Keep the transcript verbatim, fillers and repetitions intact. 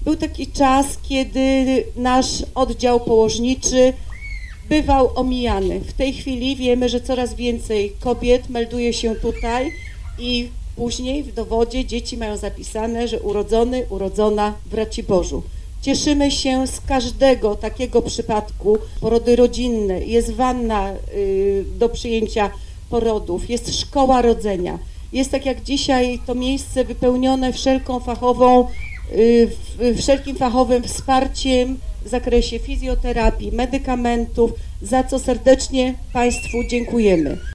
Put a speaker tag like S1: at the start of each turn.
S1: Był taki czas, kiedy nasz oddział położniczy bywał omijany. W tej chwili wiemy, że coraz więcej kobiet melduje się tutaj i później w dowodzie dzieci mają zapisane, że urodzony, urodzona w Raciborzu. Cieszymy się z każdego takiego przypadku. Porody rodzinne, jest wanna y, do przyjęcia porodów, jest szkoła rodzenia. Jest tak jak dzisiaj to miejsce wypełnione wszelką fachową, y, wszelkim fachowym wsparciem w zakresie fizjoterapii, medykamentów, za co serdecznie Państwu dziękujemy.